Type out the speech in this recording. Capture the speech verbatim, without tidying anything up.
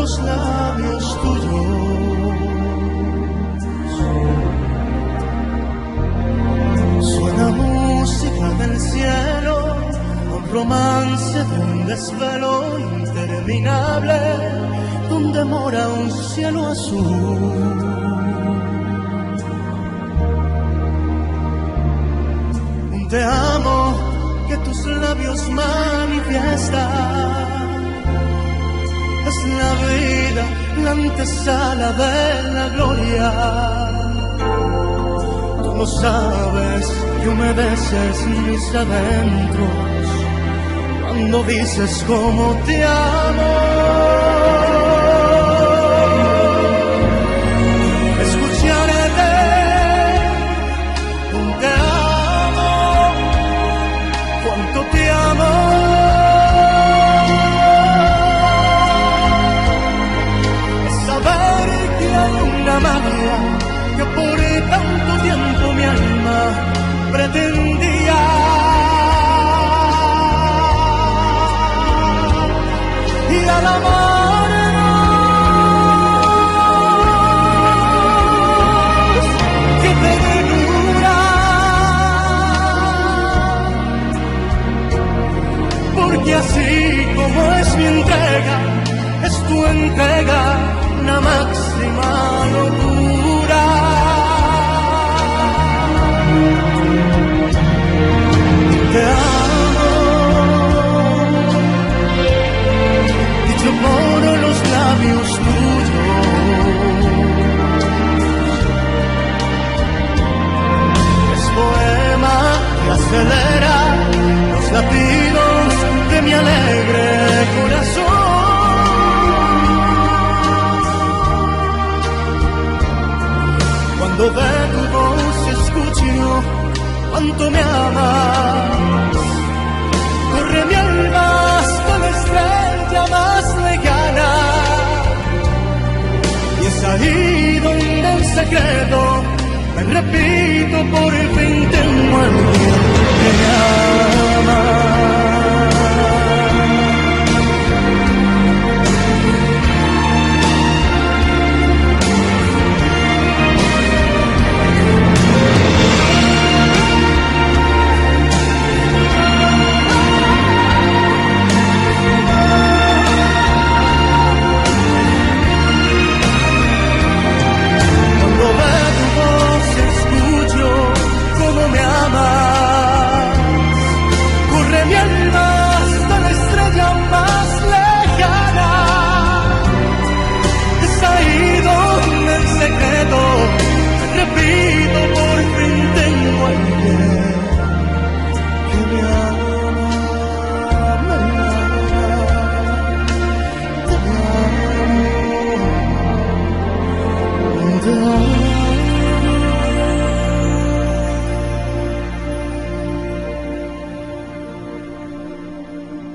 los labios tuyos. Suena música del cielo, un romance de un desvelo interminable, donde mora un cielo azul. Un te amo que tus labios manifiestan. Es la vida, la antesala de la gloria. Tú lo sabes que humedeces mis adentros cuando dices cómo te amo. Escucharte, un te amo, cuánto te amo. Magia que por tanto tiempo mi alma pretendía. Y al amarnos, qué ternura, porque así como es mi entrega, es tu entrega, una máxima locura. Te amo, dicho por los labios tuyos. Es poema que acelera los latidos de mi alegre corazón. Cuando de tu voz escucho cuánto me amas, corre mi alma hasta la estrella más lejana, y es ahí donde en secreto me repito, por fin tengo a alguien que me ama.